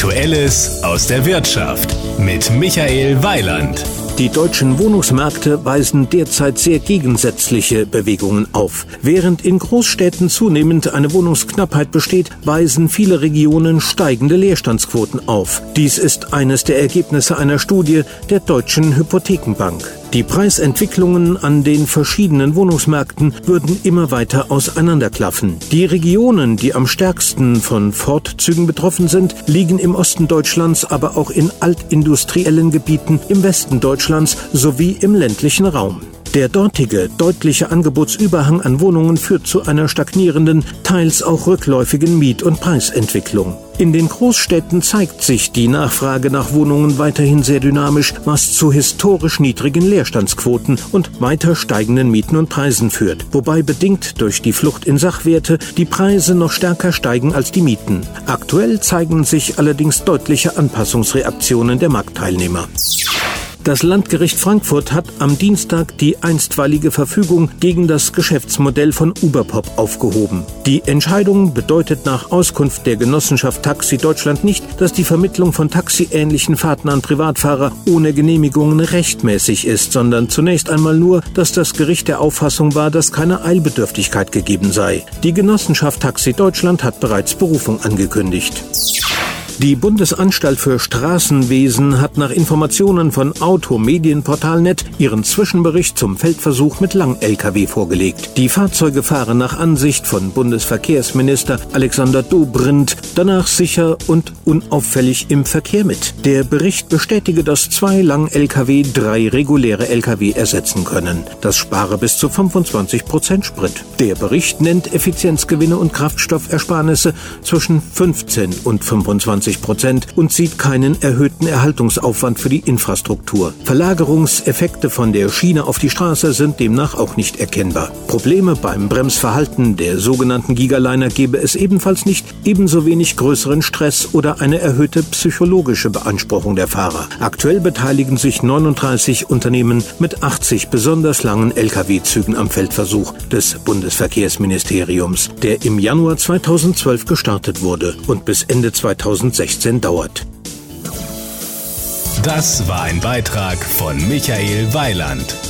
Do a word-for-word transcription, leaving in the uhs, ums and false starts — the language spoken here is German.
Aktuelles aus der Wirtschaft mit Michael Weiland. Die deutschen Wohnungsmärkte weisen derzeit sehr gegensätzliche Bewegungen auf. Während in Großstädten zunehmend eine Wohnungsknappheit besteht, weisen viele Regionen steigende Leerstandsquoten auf. Dies ist eines der Ergebnisse einer Studie der Deutschen Hypothekenbank. Die Preisentwicklungen an den verschiedenen Wohnungsmärkten würden immer weiter auseinanderklaffen. Die Regionen, die am stärksten von Fortzügen betroffen sind, liegen im Osten Deutschlands, aber auch in altindustriellen Gebieten im Westen Deutschlands sowie im ländlichen Raum. Der dortige, deutliche Angebotsüberhang an Wohnungen führt zu einer stagnierenden, teils auch rückläufigen Miet- und Preisentwicklung. In den Großstädten zeigt sich die Nachfrage nach Wohnungen weiterhin sehr dynamisch, was zu historisch niedrigen Leerstandsquoten und weiter steigenden Mieten und Preisen führt, wobei bedingt durch die Flucht in Sachwerte die Preise noch stärker steigen als die Mieten. Aktuell zeigen sich allerdings deutliche Anpassungsreaktionen der Marktteilnehmer. Das Landgericht Frankfurt hat am Dienstag die einstweilige Verfügung gegen das Geschäftsmodell von Uberpop aufgehoben. Die Entscheidung bedeutet nach Auskunft der Genossenschaft Taxi Deutschland nicht, dass die Vermittlung von taxiähnlichen Fahrten an Privatfahrer ohne Genehmigungen rechtmäßig ist, sondern zunächst einmal nur, dass das Gericht der Auffassung war, dass keine Eilbedürftigkeit gegeben sei. Die Genossenschaft Taxi Deutschland hat bereits Berufung angekündigt. Die Bundesanstalt für Straßenwesen hat nach Informationen von Auto-Medienportal Net ihren Zwischenbericht zum Feldversuch mit Lang-L K W vorgelegt. Die Fahrzeuge fahren nach Ansicht von Bundesverkehrsminister Alexander Dobrindt danach sicher und unauffällig im Verkehr mit. Der Bericht bestätige, dass zwei Lang-L K W drei reguläre L K W ersetzen können. Das spare bis zu fünfundzwanzig Prozent Sprit. Der Bericht nennt Effizienzgewinne und Kraftstoffersparnisse zwischen fünfzehn und fünfundzwanzig Prozent und sieht keinen erhöhten Erhaltungsaufwand für die Infrastruktur. Verlagerungseffekte von der Schiene auf die Straße sind demnach auch nicht erkennbar. Probleme beim Bremsverhalten der sogenannten Gigaliner gebe es ebenfalls nicht, ebenso wenig größeren Stress oder eine erhöhte psychologische Beanspruchung der Fahrer. Aktuell beteiligen sich neununddreißig Unternehmen mit achtzig besonders langen L K W-Zügen am Feldversuch des Bundesverkehrsministeriums, der im Januar zweitausendzwölf gestartet wurde und bis Ende zweitausendsechzehn dauert. Das war ein Beitrag von Michael Weiland.